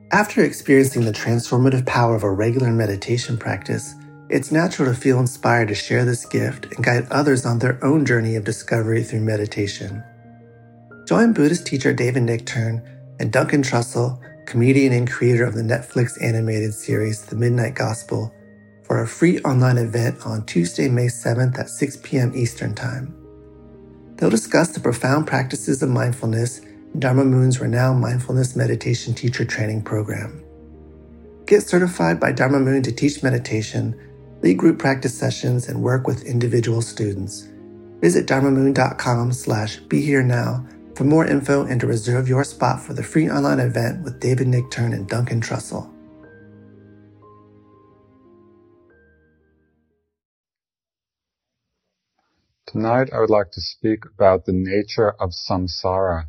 After experiencing the transformative power of a regular meditation practice, it's natural to feel inspired to share this gift and guide others on their own journey of discovery through meditation. Join Buddhist teacher David Nichtern and Duncan Trussell, comedian and creator of the Netflix animated series The Midnight Gospel, for a free online event on Tuesday, May 7th at 6 p.m. Eastern Time. They'll discuss the profound practices of mindfulness in Dharma Moon's renowned mindfulness meditation teacher training program. Get certified by Dharma Moon to teach meditation, lead group practice sessions, and work with individual students. Visit dharmamoon.com/beherenow for more info and to reserve your spot for the free online event with David Nichtern and Duncan Trussell. Tonight I would like to speak about the nature of samsara.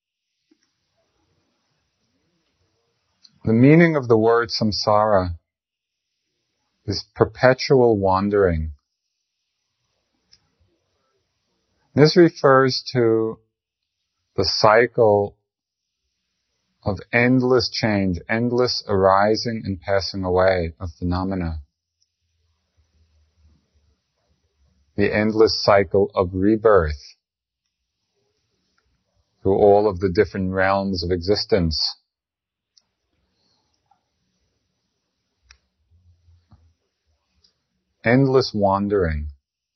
The meaning of the word samsara is perpetual wandering. This refers to the cycle of endless change, endless arising and passing away of phenomena. The endless cycle of rebirth through all of the different realms of existence. Endless wandering.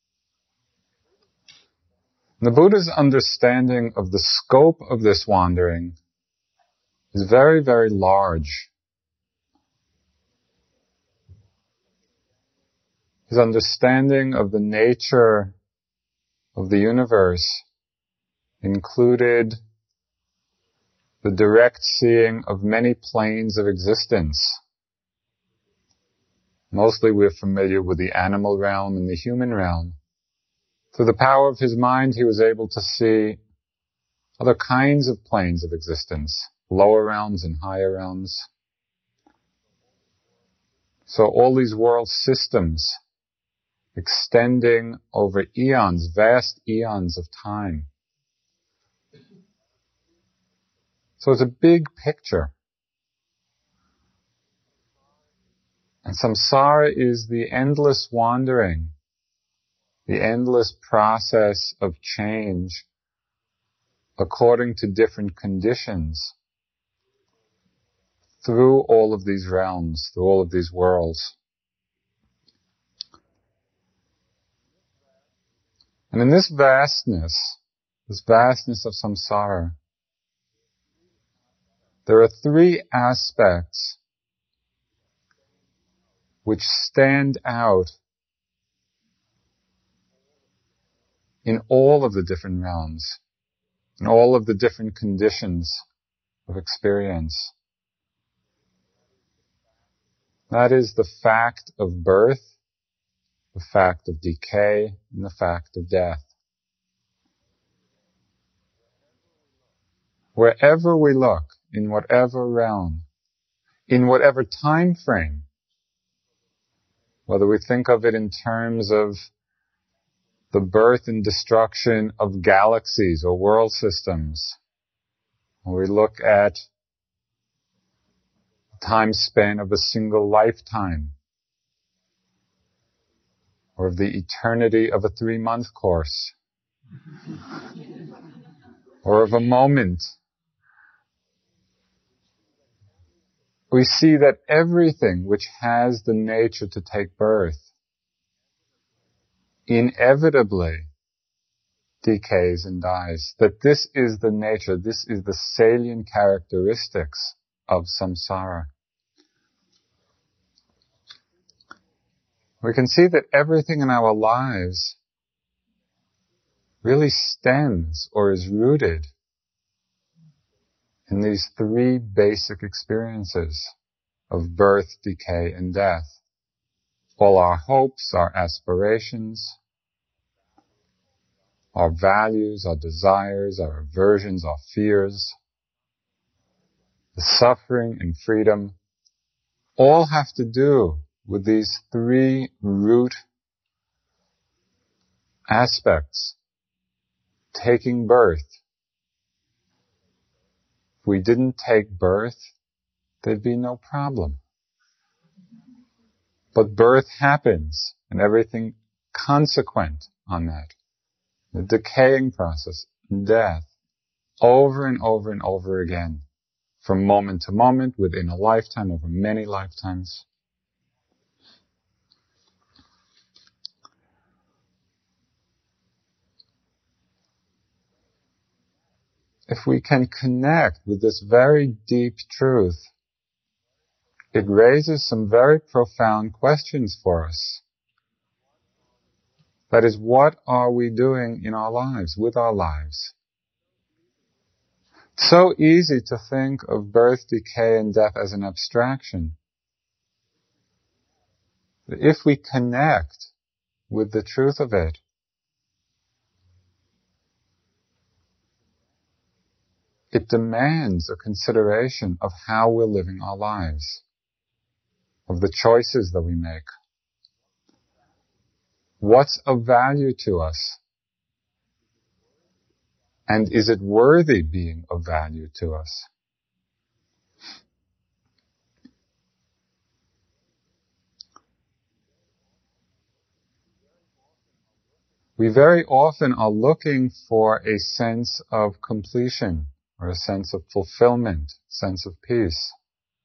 The Buddha's understanding of the scope of this wandering is very, very large. His understanding of the nature of the universe included the direct seeing of many planes of existence. Mostly we're familiar with the animal realm and the human realm. Through the power of his mind, he was able to see other kinds of planes of existence, lower realms and higher realms. So all these world systems extending over eons, vast eons of time. So it's a big picture. And samsara is the endless wandering, the endless process of change according to different conditions through all of these realms, through all of these worlds. And in this vastness of samsara, there are three aspects which stand out in all of the different realms, in all of the different conditions of experience. That is the fact of birth, the fact of decay, and the fact of death. Wherever we look, in whatever realm, in whatever time frame, whether we think of it in terms of the birth and destruction of galaxies or world systems, or we look at the time span of a single lifetime, or of the eternity of a 3-month course, or of a moment, we see that everything which has the nature to take birth inevitably decays and dies. That this is the nature, this is the salient characteristics of samsara. We can see that everything in our lives really stems or is rooted in these three basic experiences of birth, decay, and death. All our hopes, our aspirations, our values, our desires, our aversions, our fears, the suffering and freedom, all have to do with these three root aspects. Taking birth. If we didn't take birth, there'd be no problem. But birth happens, and everything consequent on that. The decaying process, death, over and over and over again, from moment to moment, within a lifetime, over many lifetimes. If we can connect with this very deep truth, it raises some very profound questions for us. That is, what are we doing in our lives, with our lives? It's so easy to think of birth, decay, and death as an abstraction. But if we connect with the truth of it, it demands a consideration of how we're living our lives, of the choices that we make. What's of value to us? And is it worthy being of value to us? We very often are looking for a sense of completion, or a sense of fulfillment, sense of peace.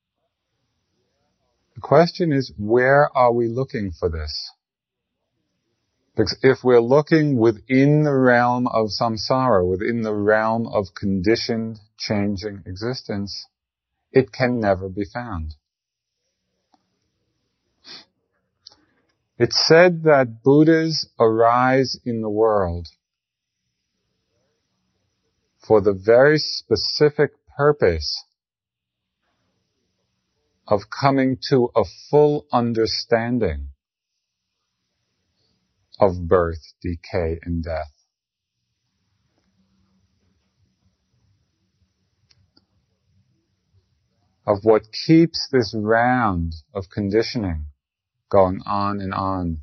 The question is, where are we looking for this? Because if we're looking within the realm of samsara, within the realm of conditioned, changing existence, it can never be found. It's said that Buddhas arise in the world for the very specific purpose of coming to a full understanding of birth, decay, and death. Of what keeps this round of conditioning going on and on.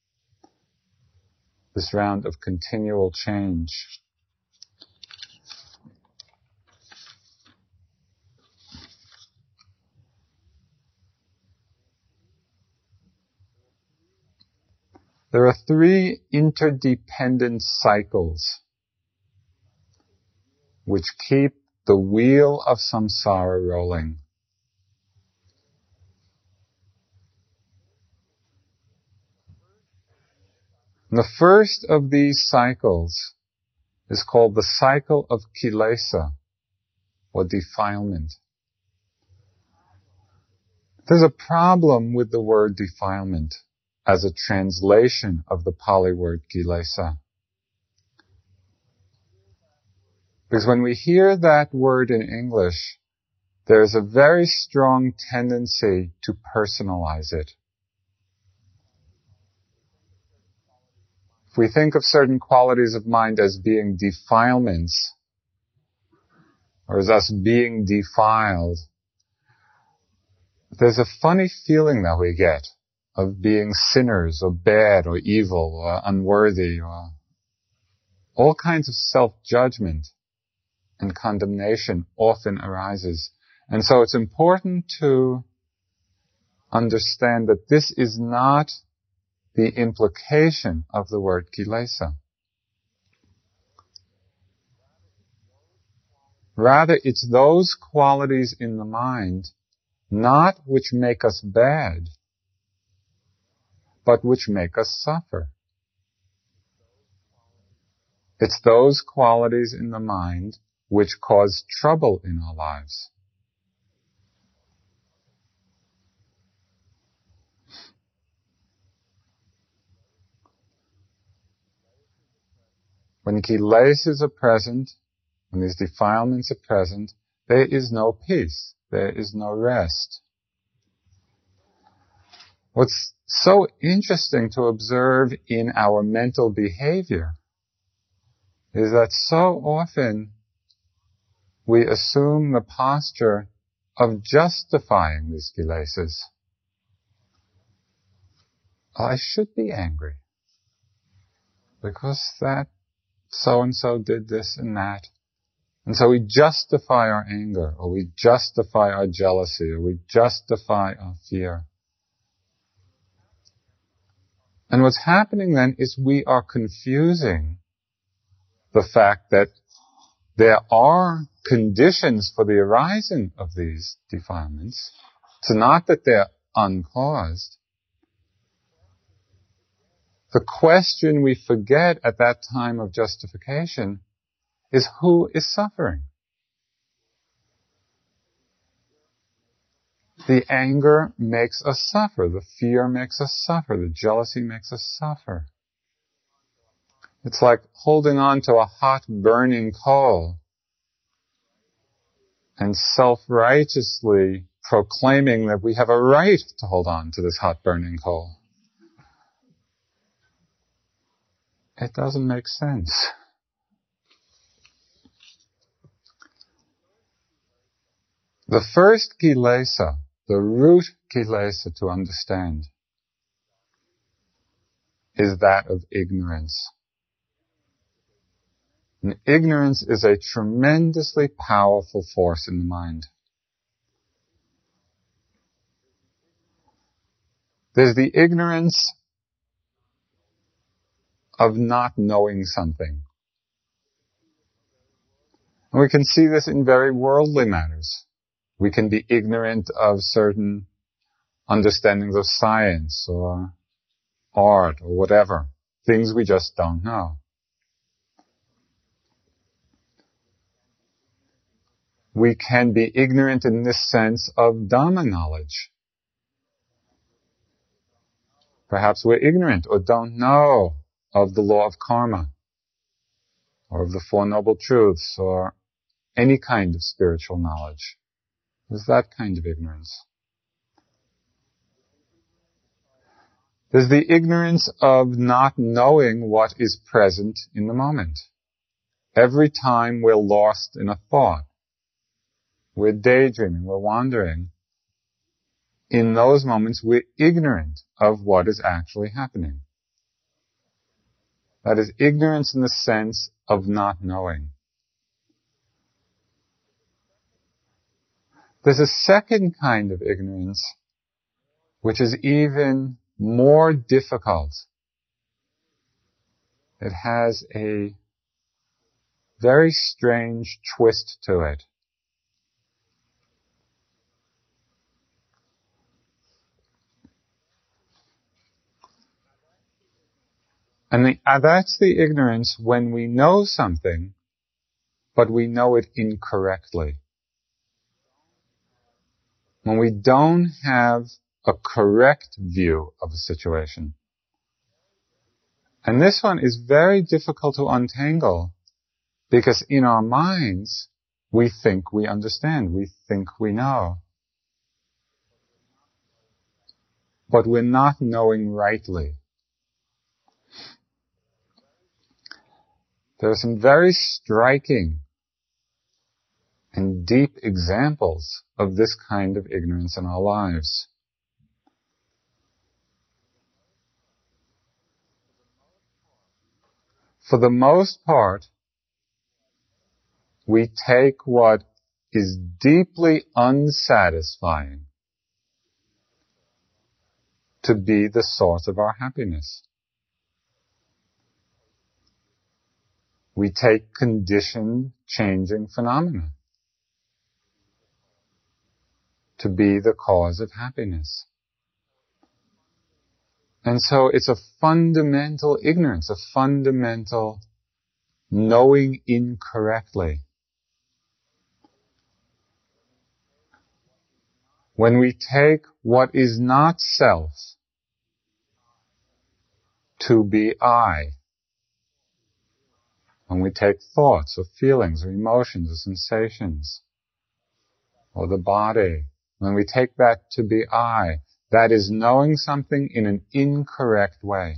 This round of continual change. There are 3 interdependent cycles which keep the wheel of samsara rolling. And the first of these cycles is called the cycle of kilesa, or defilement. There's a problem with the word defilement as a translation of the Pali word kilesa. Because when we hear that word in English, there's a very strong tendency to personalize it. If we think of certain qualities of mind as being defilements, or as us being defiled, there's a funny feeling that we get of being sinners, or bad, or evil, or unworthy, or all kinds of self-judgment and condemnation often arises. And so it's important to understand that this is not the implication of the word kilesa. Rather, it's those qualities in the mind, not which make us bad, but which make us suffer. It's those qualities in the mind which cause trouble in our lives. When kilesas are present, when these defilements are present, there is no peace, there is no rest. What's so interesting to observe in our mental behavior is that so often we assume the posture of justifying these kilesas. I should be angry because that so-and-so did this and that. And so we justify our anger, or we justify our jealousy, or we justify our fear. And what's happening then is we are confusing the fact that there are conditions for the arising of these defilements. It's not that they're uncaused. The question we forget at that time of justification is who is suffering. The anger makes us suffer. The fear makes us suffer. The jealousy makes us suffer. It's like holding on to a hot burning coal and self-righteously proclaiming that we have a right to hold on to this hot burning coal. It doesn't make sense. The first kilesa, the root kilesa to understand, is that of ignorance. And ignorance is a tremendously powerful force in the mind. There's the ignorance of not knowing something. And we can see this in very worldly matters. We can be ignorant of certain understandings of science or art or whatever. Things we just don't know. We can be ignorant in this sense of Dhamma knowledge. Perhaps we're ignorant or don't know of the law of karma, or of the Four Noble Truths, or any kind of spiritual knowledge. There's that kind of ignorance. There's the ignorance of not knowing what is present in the moment. Every time we're lost in a thought, we're daydreaming, we're wandering, in those moments we're ignorant of what is actually happening. That is ignorance in the sense of not knowing. There's a second kind of ignorance which is even more difficult. It has a very strange twist to it. And that's the ignorance when we know something, but we know it incorrectly. When we don't have a correct view of a situation. And this one is very difficult to untangle, because in our minds, we think we understand, we think we know. But we're not knowing rightly. There are some very striking and deep examples of this kind of ignorance in our lives. For the most part, we take what is deeply unsatisfying to be the source of our happiness. We take conditioned, changing phenomena to be the cause of happiness. And so it's a fundamental ignorance, a fundamental knowing incorrectly. When we take what is not self to be I, when we take thoughts or feelings or emotions or sensations or the body, when we take that to be I, that is knowing something in an incorrect way.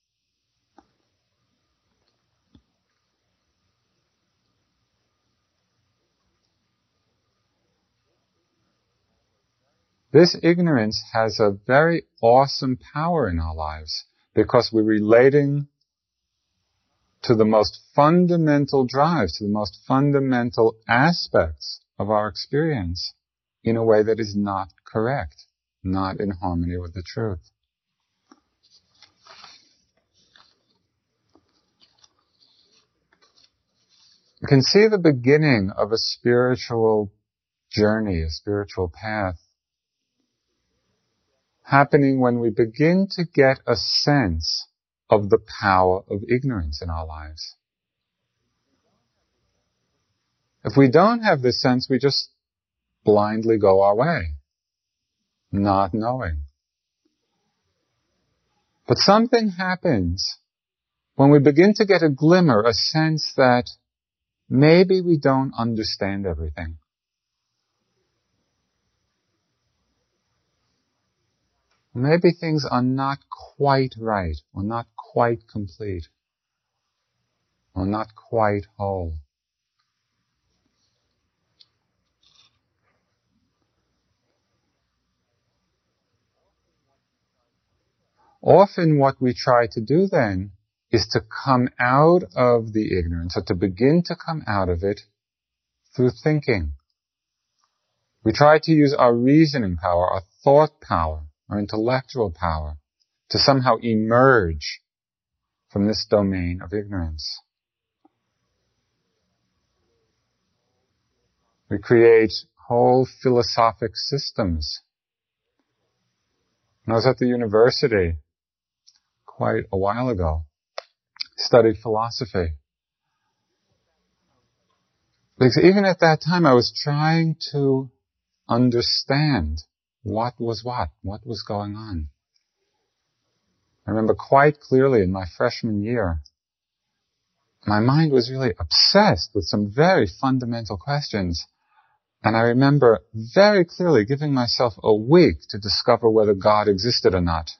This ignorance has a very awesome power in our lives because we're relating to the most fundamental drives, to the most fundamental aspects of our experience in a way that is not correct, not in harmony with the truth. You can see the beginning of a spiritual journey, a spiritual path, happening when we begin to get a sense of the power of ignorance in our lives. If we don't have this sense, we just blindly go our way, not knowing. But something happens when we begin to get a glimmer, a sense that maybe we don't understand everything. Maybe things are not quite right, or not quite complete, or not quite whole. Often what we try to do then is to come out of the ignorance, or to begin to come out of it through thinking. We try to use our reasoning power, our thought power, our intellectual power to somehow emerge from this domain of ignorance. We create whole philosophic systems. When I was at the university quite a while ago, studied philosophy. Because even at that time I was trying to understand what was going on. I remember quite clearly in my freshman year, my mind was really obsessed with some very fundamental questions. And I remember very clearly giving myself a week to discover whether God existed or not.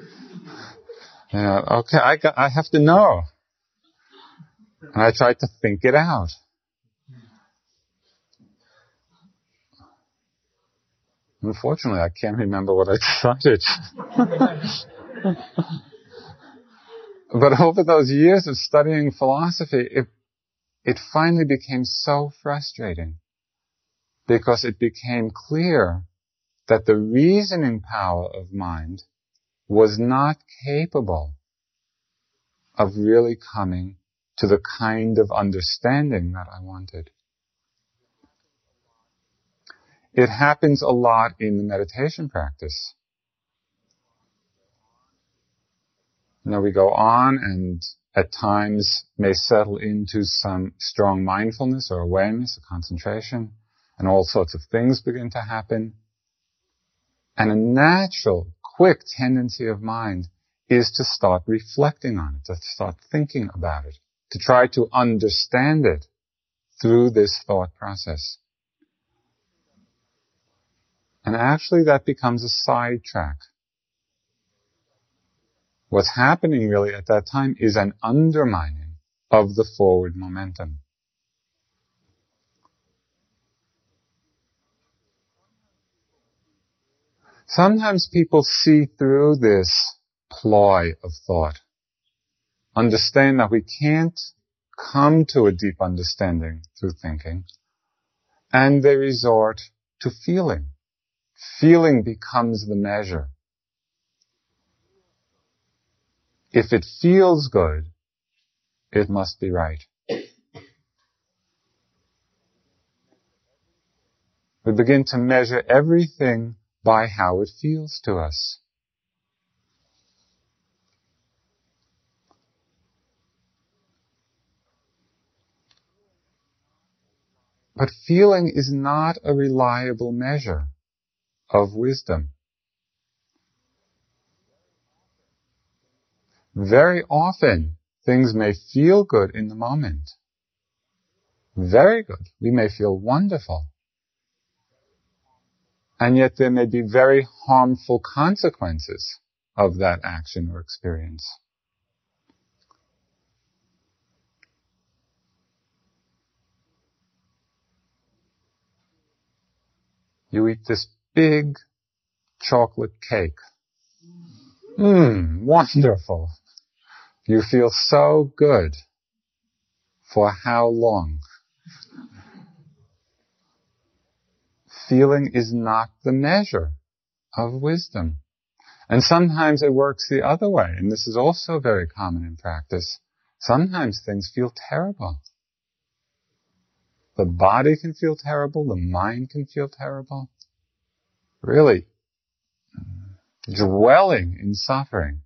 Okay, I have to know. And I tried to think it out. Unfortunately, I can't remember what I decided. But over those years of studying philosophy, it finally became so frustrating, because it became clear that the reasoning power of mind was not capable of really coming to the kind of understanding that I wanted. It happens a lot in the meditation practice. We go on and at times may settle into some strong mindfulness or awareness or concentration, and all sorts of things begin to happen. And a natural, quick tendency of mind is to start reflecting on it, to start thinking about it, to try to understand it through this thought process. And actually that becomes a sidetrack. What's happening really at that time is an undermining of the forward momentum. Sometimes people see through this ploy of thought, understand that we can't come to a deep understanding through thinking, and they resort to feeling. Feeling becomes the measure. If it feels good, it must be right. We begin to measure everything by how it feels to us. But feeling is not a reliable measure of wisdom. Very often, things may feel good in the moment. Very good. We may feel wonderful. And yet there may be very harmful consequences of that action or experience. You eat this big chocolate cake. Wonderful. You feel so good. For how long? Feeling is not the measure of wisdom. And sometimes it works the other way, and this is also very common in practice. Sometimes things feel terrible. The body can feel terrible, the mind can feel terrible. Really dwelling in suffering.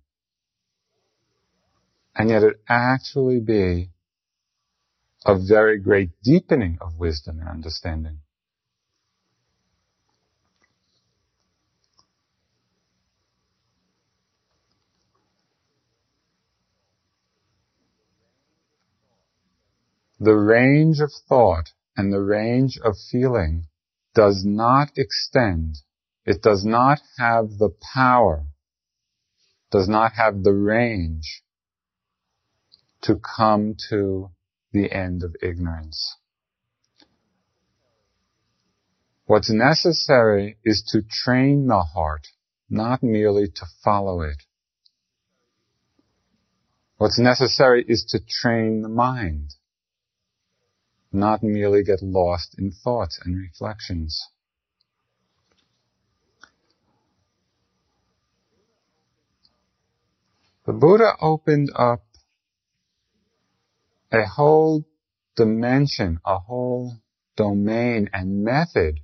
And yet it actually be a very great deepening of wisdom and understanding. The range of thought and the range of feeling does not extend. It does not have the power, does not have the range to come to the end of ignorance. What's necessary is to train the heart, not merely to follow it. What's necessary is to train the mind, not merely get lost in thoughts and reflections. The Buddha opened up a whole dimension, a whole domain and method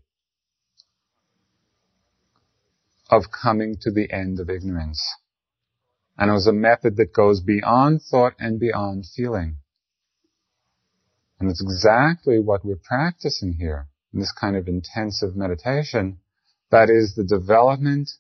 of coming to the end of ignorance. And it was a method that goes beyond thought and beyond feeling. And it's exactly what we're practicing here in this kind of intensive meditation. That is the development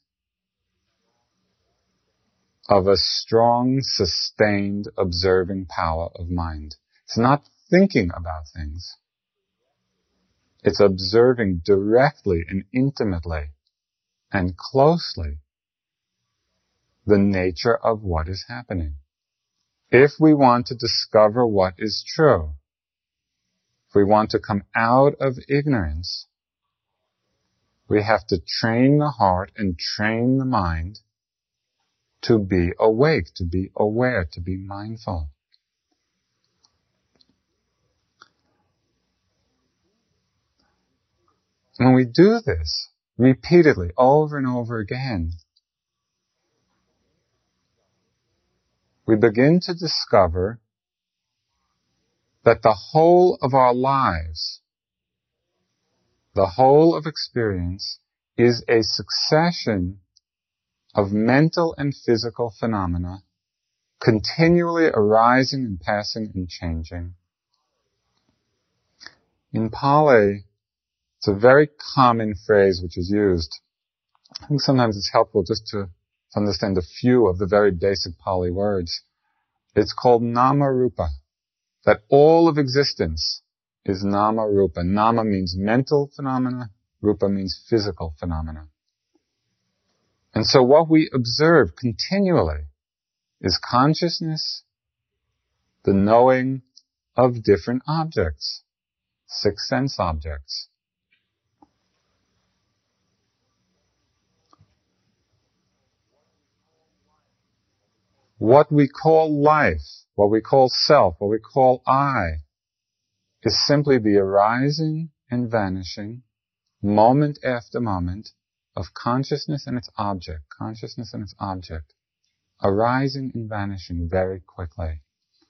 of a strong, sustained, observing power of mind. It's not thinking about things. It's observing directly and intimately and closely the nature of what is happening. If we want to discover what is true, if we want to come out of ignorance, we have to train the heart and train the mind to be awake, to be aware, to be mindful. When we do this repeatedly, over and over again, we begin to discover that the whole of our lives, the whole of experience, is a succession of mental and physical phenomena continually arising and passing and changing. In Pali, it's a very common phrase which is used. I think sometimes it's helpful just to understand a few of the very basic Pali words. It's called nama rupa, that all of existence is nama rupa. Nama means mental phenomena, rupa means physical phenomena. And so what we observe continually is consciousness, the knowing of different objects, sixth sense objects. What we call life, what we call self, what we call I, is simply the arising and vanishing, moment after moment, of consciousness and its object, arising and vanishing very quickly.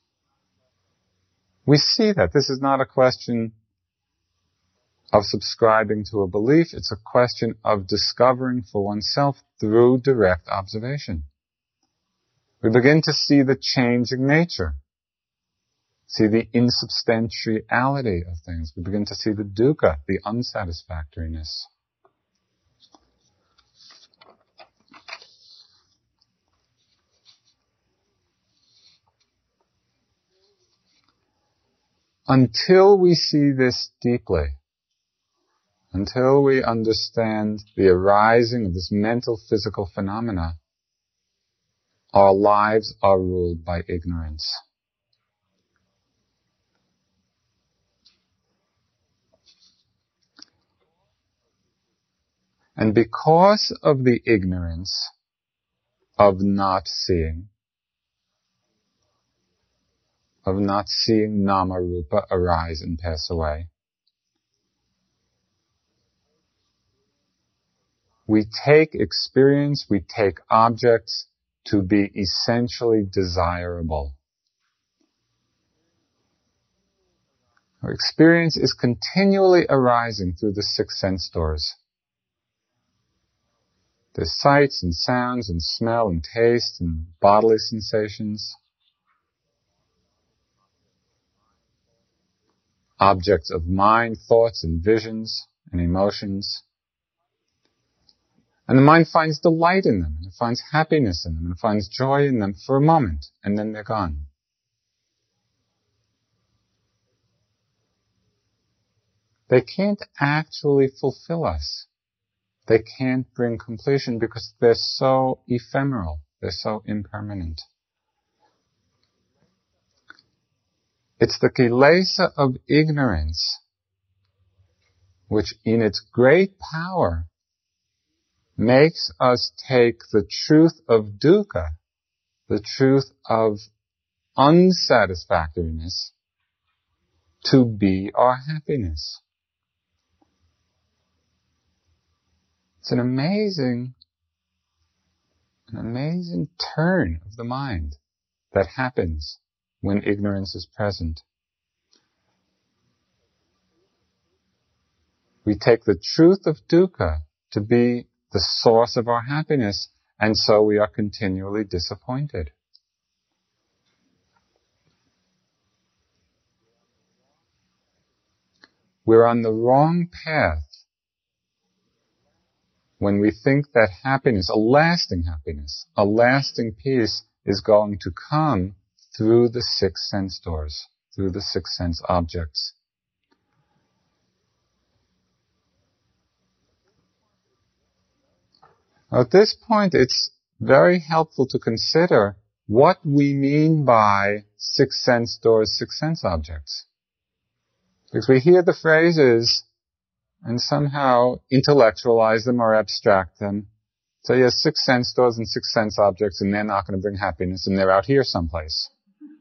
We see that this is not a question of subscribing to a belief, it's a question of discovering for oneself through direct observation. We begin to see the changing nature, see the insubstantiality of things. We begin to see the dukkha, the unsatisfactoriness. Until we see this deeply, until we understand the arising of this mental, physical phenomena, our lives are ruled by ignorance. And because of the ignorance of not seeing, of not seeing nama rupa arise and pass away. We take experience, we take objects to be essentially desirable. Our experience is continually arising through the 6 sense doors. There's sights and sounds and smell and taste and bodily sensations. Objects of mind, thoughts and visions and emotions. And the mind finds delight in them, and it finds happiness in them, and it finds joy in them for a moment, and then they're gone. They can't actually fulfill us. They can't bring completion because they're so ephemeral. They're so impermanent. It's the kilesa of ignorance which in its great power makes us take the truth of dukkha, the truth of unsatisfactoriness, to be our happiness. It's an amazing turn of the mind that happens when ignorance is present. We take the truth of dukkha to be the source of our happiness, and so we are continually disappointed. We're on the wrong path when we think that happiness, a lasting peace, is going to come through the 6 sense doors, through the 6 sense objects. At this point, it's very helpful to consider what we mean by 6 sense doors, 6 sense objects. Because we hear the phrases and somehow intellectualize them or abstract them. So yes, 6 sense doors and 6 sense objects, and they're not going to bring happiness, and they're out here someplace.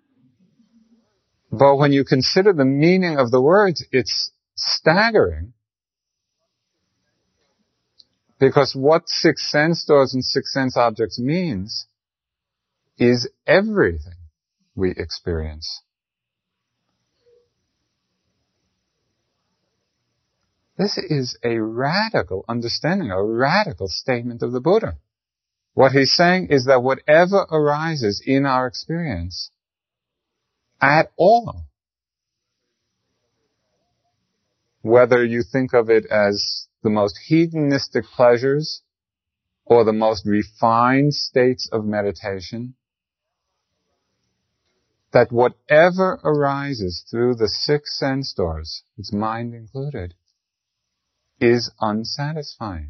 But when you consider the meaning of the words, it's staggering. Because what 6 sense doors and 6 sense objects means is everything we experience. This is a radical understanding, a radical statement of the Buddha. What he's saying is that whatever arises in our experience, at all, whether you think of it as the most hedonistic pleasures or the most refined states of meditation, that whatever arises through the 6 sense doors, its mind included, is unsatisfying.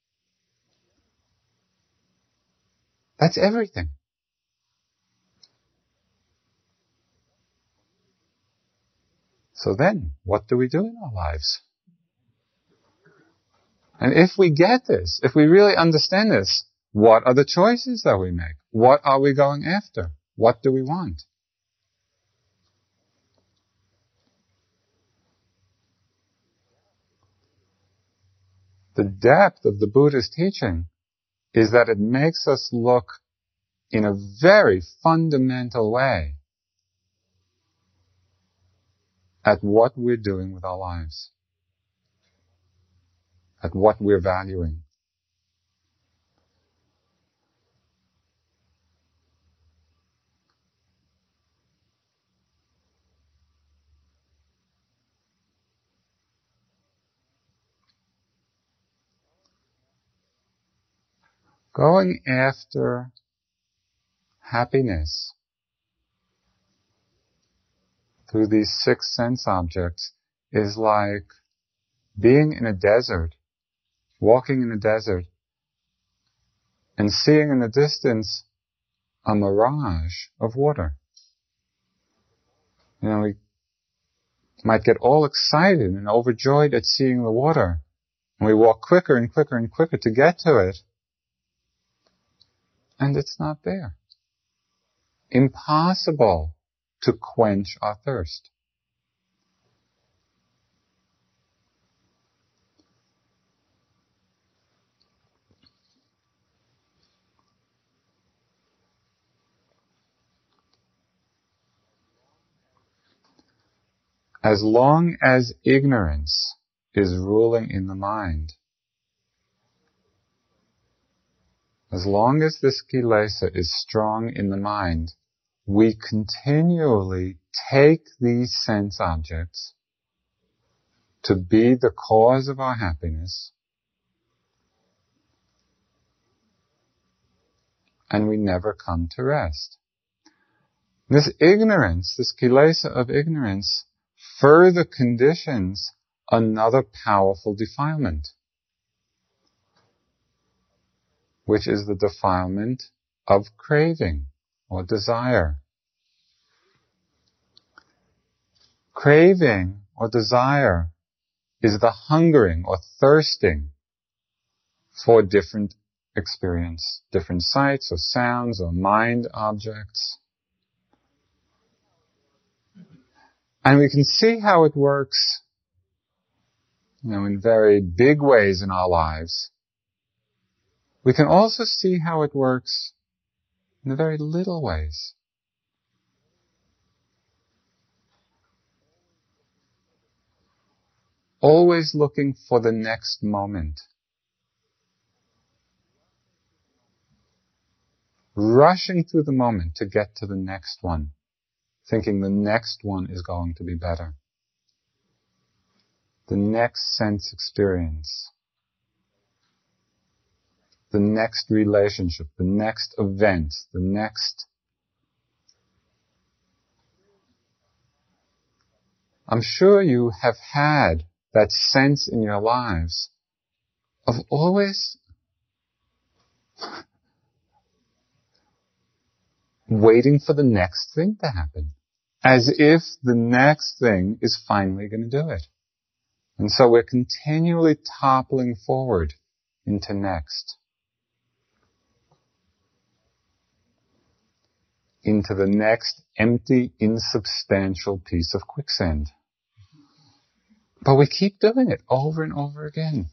That's everything. So then, what do we do in our lives? And if we get this, if we really understand this, what are the choices that we make? What are we going after? What do we want? The depth of the Buddha's teaching is that it makes us look in a very fundamental way at what we're doing with our lives, at what we're valuing. Going after happiness through these 6 sense objects is like being in a desert, walking in a desert, and seeing in the distance a mirage of water. You know, we might get all excited and overjoyed at seeing the water, and we walk quicker and quicker and quicker to get to it, and it's not there. Impossible to quench our thirst. As long as ignorance is ruling in the mind, as long as this kilesa is strong in the mind, we continually take these sense objects to be the cause of our happiness, and we never come to rest. This ignorance, this kilesa of ignorance, further conditions another powerful defilement, which is the defilement of craving or desire. Craving or desire is the hungering or thirsting for different experience, different sights or sounds or mind objects. And we can see how it works, in very big ways in our lives. We can also see how it works in the very little ways. Always looking for the next moment. Rushing through the moment to get to the next one, thinking the next one is going to be better. The next sense experience. The next relationship, the next event, the next... I'm sure you have had that sense in your lives of always waiting for the next thing to happen, as if the next thing is finally going to do it. And so we're continually toppling forward into next, into the next empty, insubstantial piece of quicksand. But we keep doing it over and over again.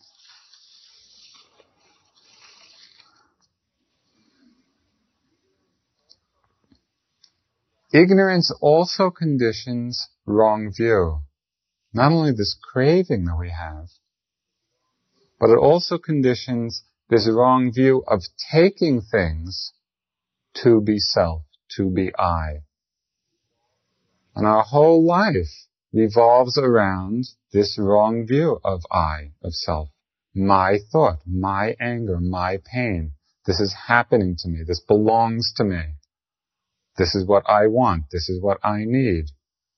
Ignorance also conditions wrong view. Not only this craving that we have, but it also conditions this wrong view of taking things to be self, to be I. And our whole life revolves around this wrong view of I, of self. My thought, my anger, my pain. This is happening to me. This belongs to me. This is what I want. This is what I need.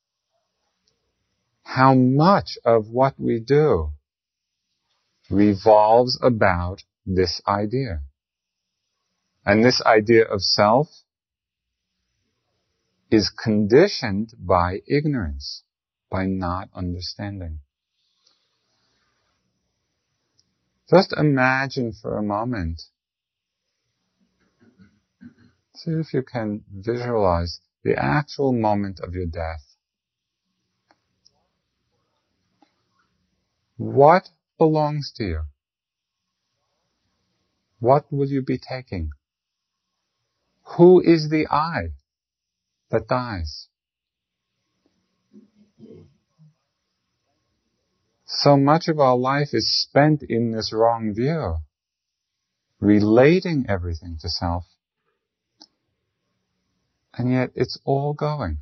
How much of what we do revolves about this idea? And this idea of self is conditioned by ignorance, by not understanding. Just imagine for a moment, see if you can visualize the actual moment of your death. What belongs to you? What will you be taking? Who is the I that dies? So much of our life is spent in this wrong view, relating everything to self, and yet it's all going.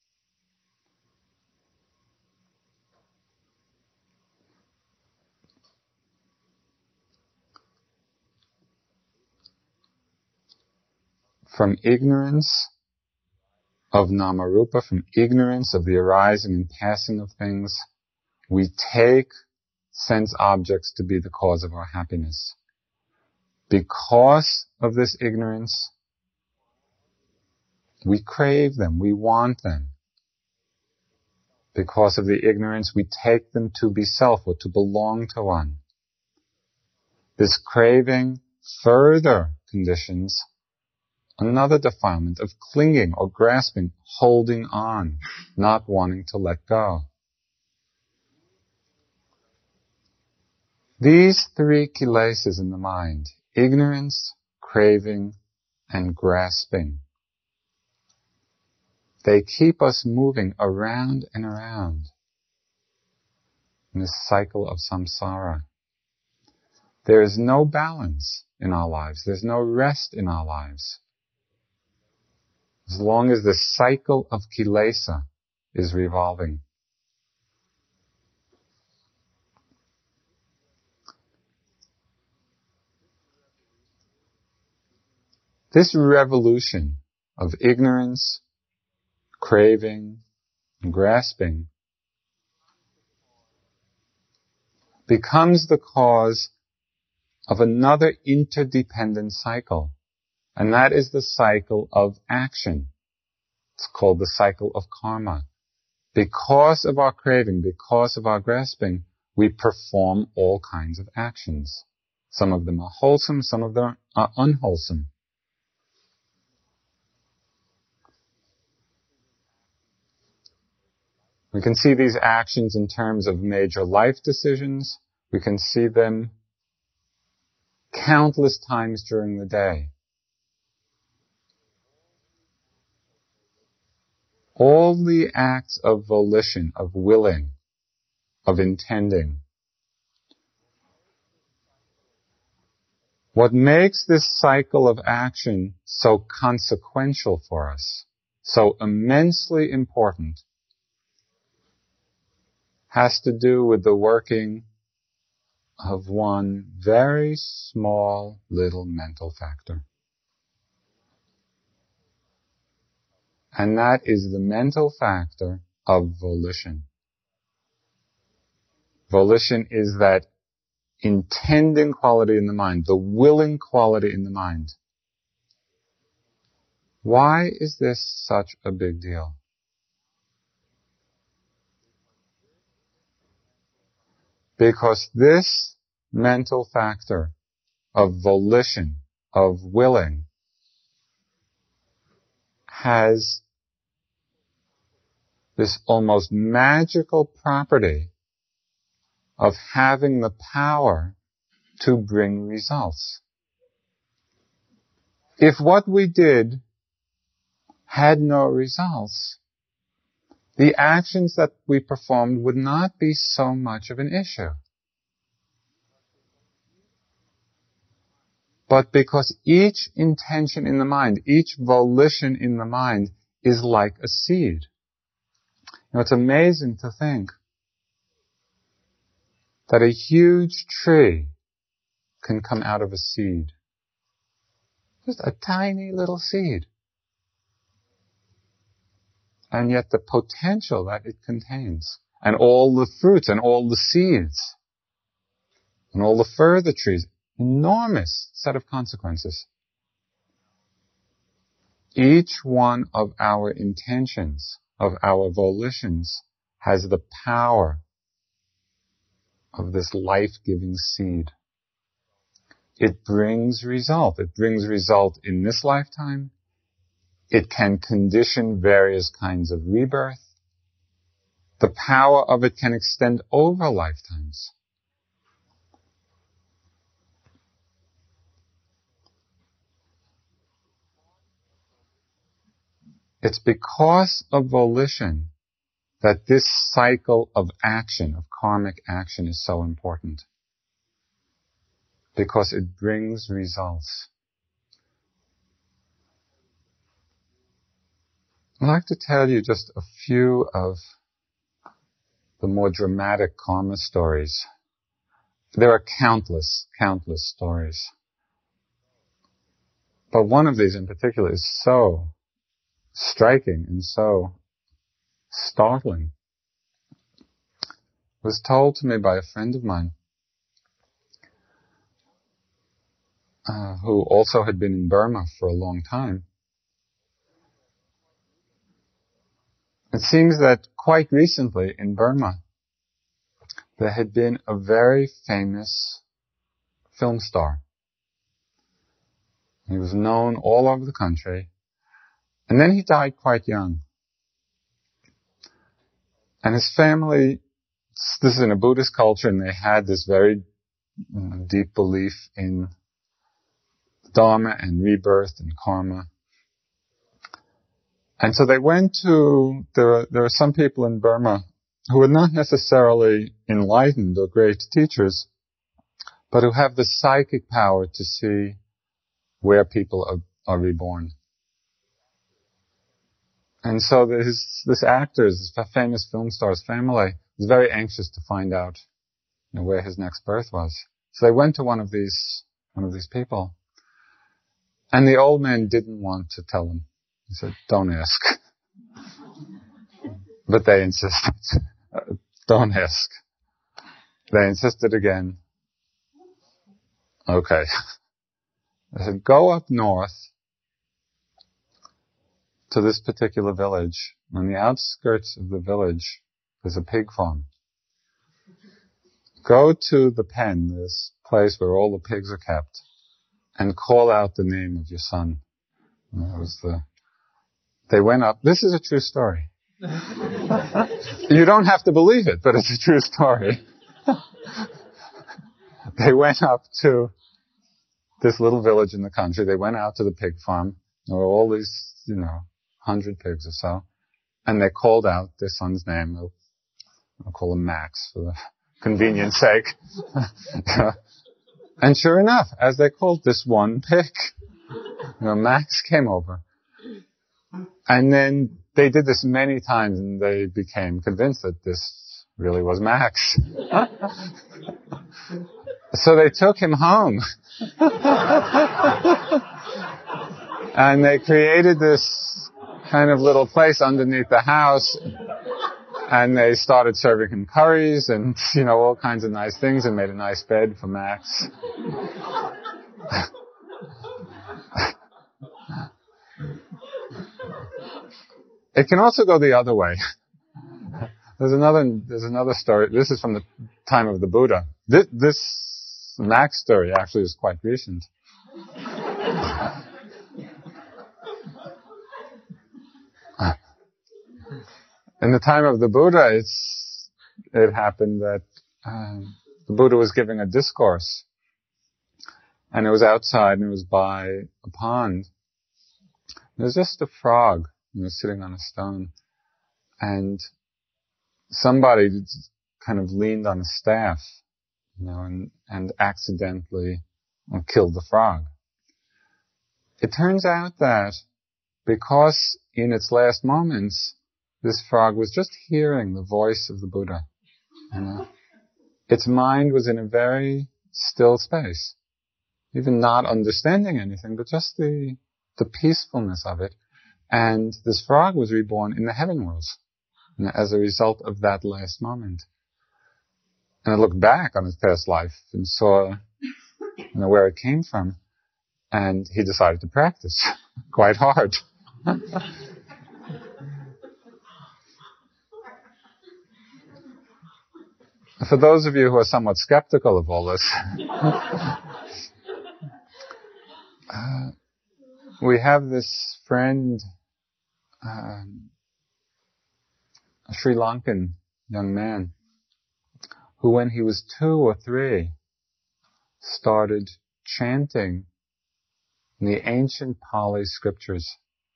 From ignorance of Namarupa, from ignorance of the arising and passing of things, we take sense objects to be the cause of our happiness. Because of this ignorance, we crave them, we want them. Because of the ignorance, we take them to be self or to belong to one. This craving further conditions another defilement of clinging or grasping, holding on, not wanting to let go. These three kilesas in the mind, ignorance, craving, and grasping, they keep us moving around and around in this cycle of samsara. There is no balance in our lives. There's no rest in our lives. As long as the cycle of kilesa is revolving. This revolution of ignorance, craving, and grasping becomes the cause of another interdependent cycle, and that is the cycle of action. It's called the cycle of karma. Because of our craving, because of our grasping, we perform all kinds of actions. Some of them are wholesome, some of them are unwholesome. We can see these actions in terms of major life decisions. We can see them countless times during the day. All the acts of volition, of willing, of intending. What makes this cycle of action so consequential for us, so immensely important, has to do with the working of one very small little mental factor. And that is the mental factor of volition. Volition is that intending quality in the mind, the willing quality in the mind. Why is this such a big deal? Because this mental factor of volition, of willing, has this almost magical property of having the power to bring results. If what we did had no results, the actions that we performed would not be so much of an issue. But because each intention in the mind, each volition in the mind is like a seed. You know, it's amazing to think that a huge tree can come out of a seed. Just a tiny little seed. And yet the potential that it contains, and all the fruits, and all the seeds, and all the further trees, enormous set of consequences. Each one of our intentions, of our volitions, has the power of this life-giving seed. It brings result. It brings result in this lifetime. It can condition various kinds of rebirth. The power of it can extend over lifetimes. It's because of volition that this cycle of action, of karmic action, is so important. Because it brings results. I'd like to tell you just a few of the more dramatic karma stories. There are countless stories. But one of these in particular is so striking and so startling. It was told to me by a friend of mine who also had been in Burma for a long time. It seems that quite recently in Burma, there had been a very famous film star. He was known all over the country. And then he died quite young. And his family, this is in a Buddhist culture, and they had this very deep belief in Dharma and rebirth and karma. And so they went to, there are some people in Burma who are not necessarily enlightened or great teachers, but who have the psychic power to see where people are reborn. And so this actor, this famous film star's family, was very anxious to find out, where his next birth was. So they went to one of these people. And the old man didn't want to tell them. He said, "Don't ask." But they insisted. "Don't ask." They insisted again. Okay. They said, "Go up north to this particular village. On the outskirts of the village, there's a pig farm. Go to the pen, this place where all the pigs are kept, and call out the name of your son." And that was they went up. This is a true story. You don't have to believe it, but it's a true story. They went up to this little village in the country. They went out to the pig farm. There were all these, 100 pigs or so. And they called out their son's name. I'll call him Max for the convenience sake. And sure enough, as they called this one pig, Max came over. And then they did this many times, and they became convinced that this really was Max. So they took him home. And they created this kind of little place underneath the house. And they started serving him curries and, all kinds of nice things, and made a nice bed for Max. It can also go the other way. There's another story. This is from the time of the Buddha. This Max story actually is quite recent. In the time of the Buddha, it happened that the Buddha was giving a discourse, and it was outside, and it was by a pond. There was just a frog, sitting on a stone, and somebody kind of leaned on a staff, and accidentally killed the frog. It turns out that because in its last moments, this frog was just hearing the voice of the Buddha. Its mind was in a very still space, even not understanding anything, but just the peacefulness of it. And this frog was reborn in the heaven worlds as a result of that last moment. And it looked back on his past life and saw where it came from. And he decided to practice quite hard. For those of you who are somewhat skeptical of all this, we have this friend, a Sri Lankan young man, who when he was 2 or 3 started chanting the ancient Pali scriptures,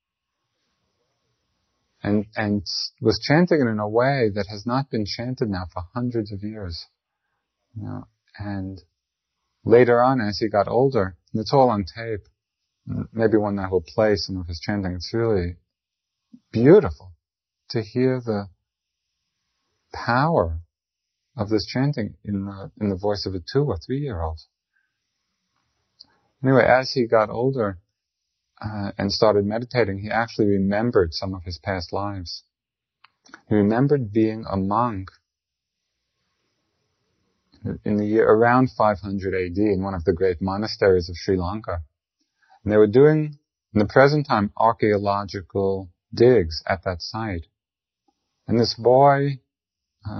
and was chanting it in a way that has not been chanted now for hundreds of years. And later on, as he got older, and it's all on tape, maybe one night we'll play some of his chanting. It's really beautiful to hear the power of this chanting in the voice of a 2 or 3-year-old. Anyway, as he got older and started meditating, he actually remembered some of his past lives. He remembered being a monk in the year around 500 AD in one of the great monasteries of Sri Lanka. And they were doing, in the present time, archaeological digs at that site. And this boy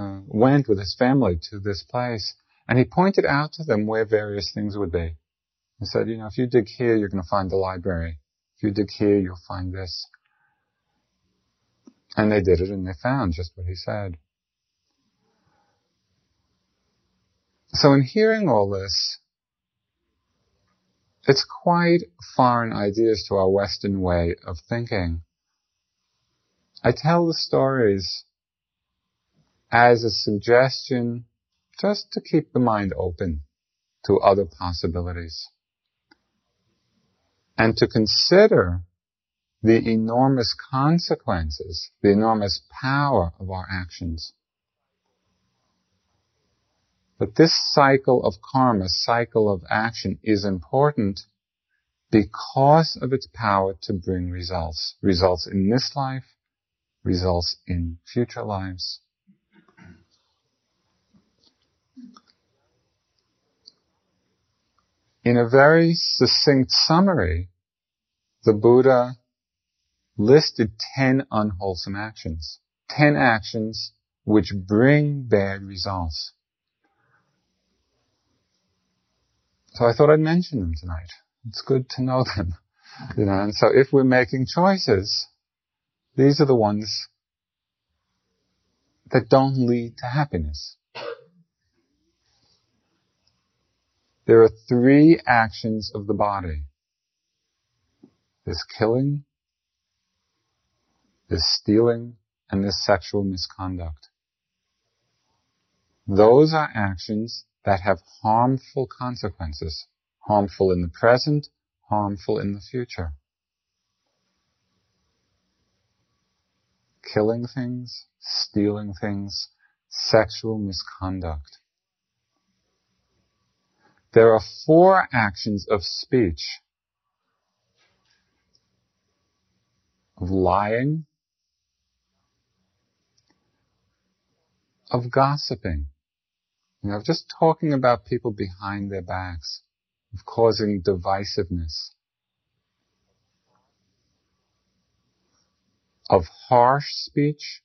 went with his family to this place, and he pointed out to them where various things would be. He said, if you dig here, you're going to find the library. If you dig here, you'll find this. And they did it, and they found just what he said. So in hearing all this, it's quite foreign ideas to our Western way of thinking. I tell the stories as a suggestion just to keep the mind open to other possibilities and to consider the enormous consequences, the enormous power of our actions. But this cycle of karma, cycle of action, is important because of its power to bring results. Results in this life, results in future lives. In a very succinct summary, the Buddha listed 10 unwholesome actions. 10 actions which bring bad results. So I thought I'd mention them tonight. It's good to know them. And so if we're making choices, these are the ones that don't lead to happiness. There are 3 actions of the body. There's killing, there's stealing, and there's sexual misconduct. Those are actions that have harmful consequences. Harmful in the present, harmful in the future. Killing things, stealing things, sexual misconduct. There are 4 actions of speech. Of lying, of gossiping, of just talking about people behind their backs, of causing divisiveness, of harsh speech,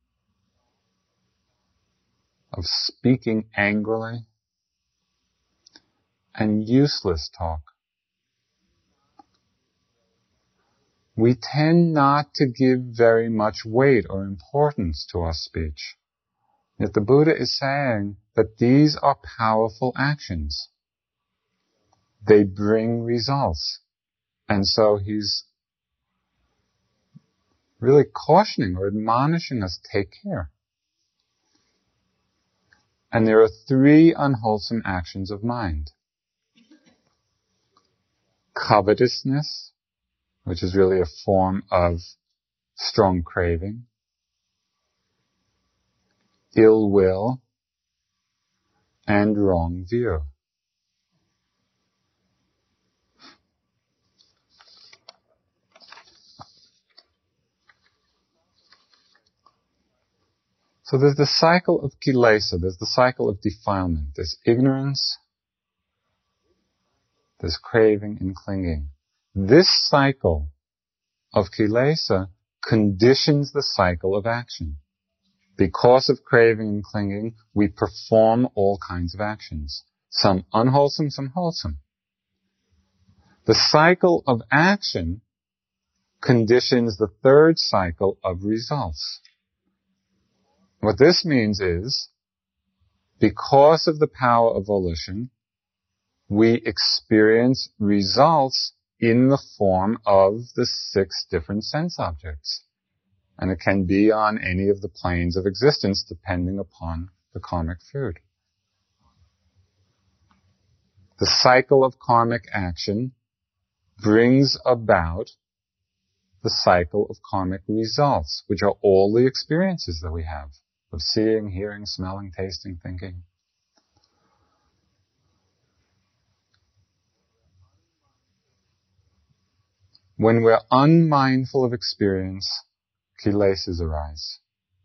of speaking angrily, and useless talk. We tend not to give very much weight or importance to our speech. Yet the Buddha is saying that these are powerful actions. They bring results. And so he's really cautioning or admonishing us, take care. And there are 3 unwholesome actions of mind. Covetousness, which is really a form of strong craving. Ill will, and wrong view. So there's the cycle of kilesa, there's the cycle of defilement, there's ignorance, there's craving and clinging. This cycle of kilesa conditions the cycle of action. Because of craving and clinging, we perform all kinds of actions. Some unwholesome, some wholesome. The cycle of action conditions the 3rd cycle of results. What this means is, because of the power of volition, we experience results in the form of the 6 different sense objects. And it can be on any of the planes of existence depending upon the karmic fruit. The cycle of karmic action brings about the cycle of karmic results, which are all the experiences that we have of seeing, hearing, smelling, tasting, thinking. When we're unmindful of experience, kilesas arise.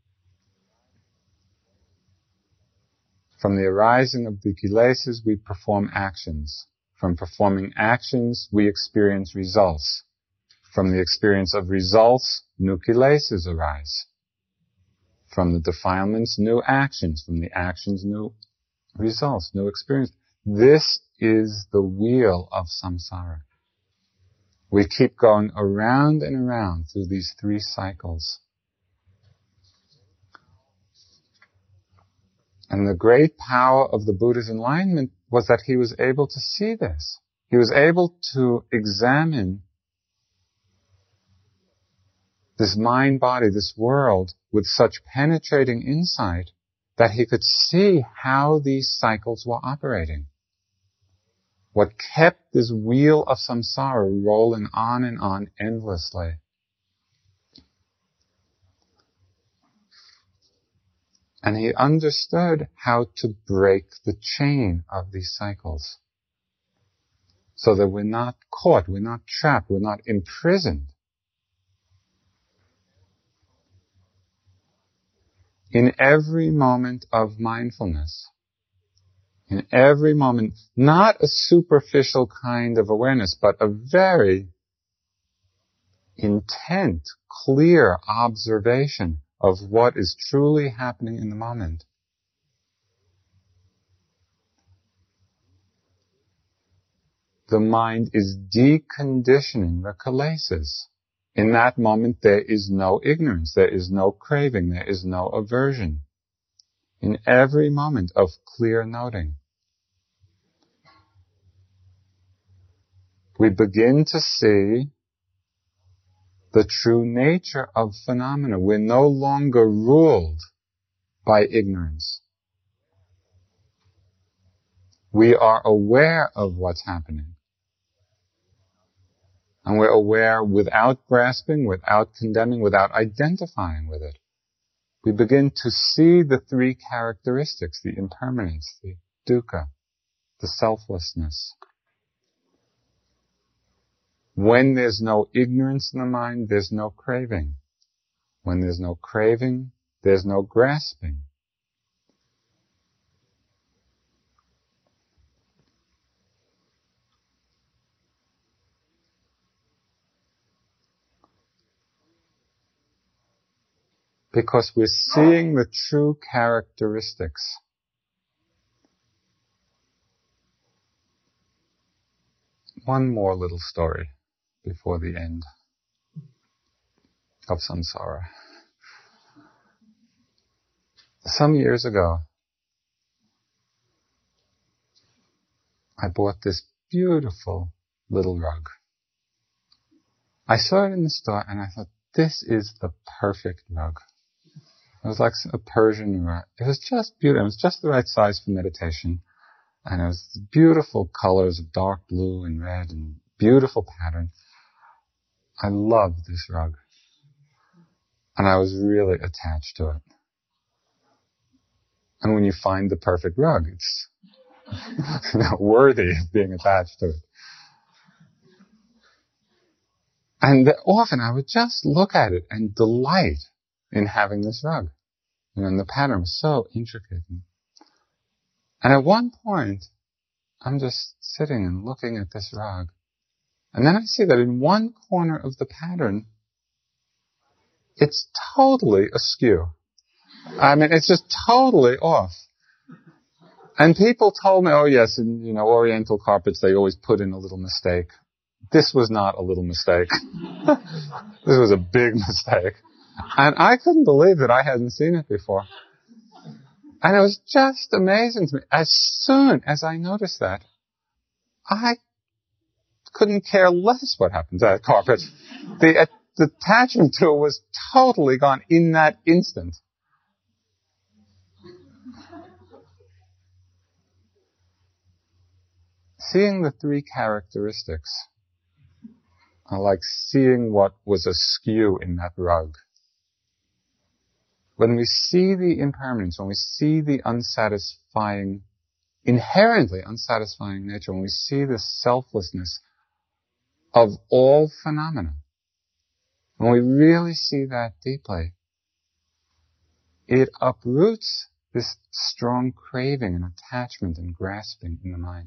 From the arising of the kilesas, we perform actions. From performing actions, we experience results. From the experience of results, new kilesas arise. From the defilements, new actions. From the actions, new results, new experience. This is the wheel of samsara. We keep going around and around through these 3 cycles. And the great power of the Buddha's enlightenment was that he was able to see this. He was able to examine this mind-body, this world, with such penetrating insight that he could see how these cycles were operating. What kept this wheel of samsara rolling on and on endlessly. And he understood how to break the chain of these cycles. So that we're not caught, we're not trapped, we're not imprisoned. In every moment of mindfulness, in every moment, not a superficial kind of awareness, but a very intent, clear observation of what is truly happening in the moment. The mind is deconditioning the kilesas. In that moment, there is no ignorance, there is no craving, there is no aversion. In every moment of clear noting, we begin to see the true nature of phenomena. We're no longer ruled by ignorance. We are aware of what's happening. And we're aware without grasping, without condemning, without identifying with it. We begin to see the 3 characteristics, the impermanence, the dukkha, the selflessness. When there's no ignorance in the mind, there's no craving. When there's no craving, there's no grasping. Because we're seeing the true characteristics. One more little story before the end of samsara. Some years ago, I bought this beautiful little rug. I saw it in the store and I thought, this is the perfect rug. It was like a Persian rug. It was just beautiful. It was just the right size for meditation. And it was beautiful colors of dark blue and red and beautiful pattern. I loved this rug. And I was really attached to it. And when you find the perfect rug, it's worthy of being attached to it. And often I would just look at it and delight in having this rug. And the pattern was so intricate. And at one point, I'm just sitting and looking at this rug. And then I see that in one corner of the pattern, it's totally askew. I mean, it's just totally off. And people told me, oh yes, in, Oriental carpets, they always put in a little mistake. This was not a little mistake. This was a big mistake. And I couldn't believe that I hadn't seen it before. And it was just amazing to me. As soon as I noticed that, I couldn't care less what happened to that carpet. The attachment to it was totally gone in that instant. Seeing the 3 characteristics are like seeing what was askew in that rug. When we see the impermanence, when we see the unsatisfying, inherently unsatisfying nature, when we see the selflessness of all phenomena, when we really see that deeply, it uproots this strong craving and attachment and grasping in the mind.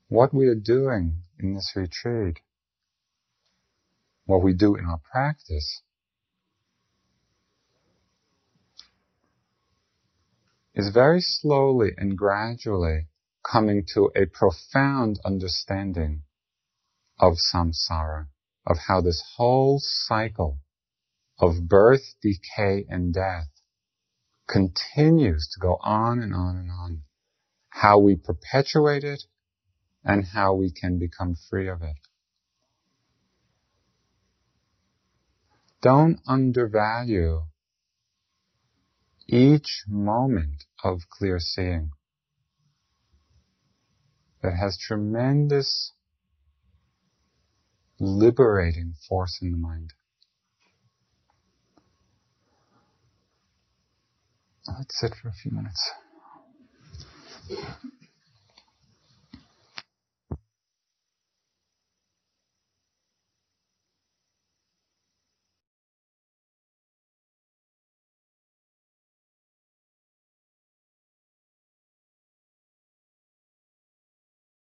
what we are doing in this retreat, what we do in our practice, is very slowly and gradually coming to a profound understanding of samsara, of how this whole cycle of birth, decay, and death continues to go on and on and on. How we perpetuate it and how we can become free of it. Don't undervalue each moment of clear seeing. It has tremendous liberating force in the mind. Let's sit for a few minutes.